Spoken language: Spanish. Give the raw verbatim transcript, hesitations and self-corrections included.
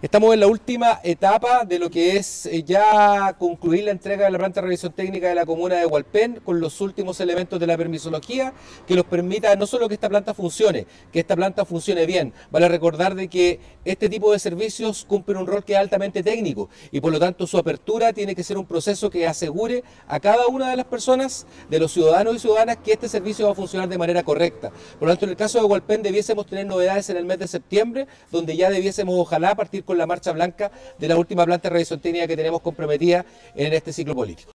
Estamos en la última etapa de lo que es eh, ya concluir la entrega de la planta de revisión técnica de la comuna de Hualpén con los últimos elementos de la permisología que nos permita no solo que esta planta funcione, que esta planta funcione bien. Vale recordar de que este tipo de servicios cumplen un rol que es altamente técnico y por lo tanto su apertura tiene que ser un proceso que asegure a cada una de las personas, de los ciudadanos y ciudadanas, que este servicio va a funcionar de manera correcta. Por lo tanto, en el caso de Hualpén debiésemos tener novedades en el mes de septiembre, donde ya debiésemos ojalá partir con la marcha blanca de la última planta de revisión técnica que tenemos comprometida en este ciclo político.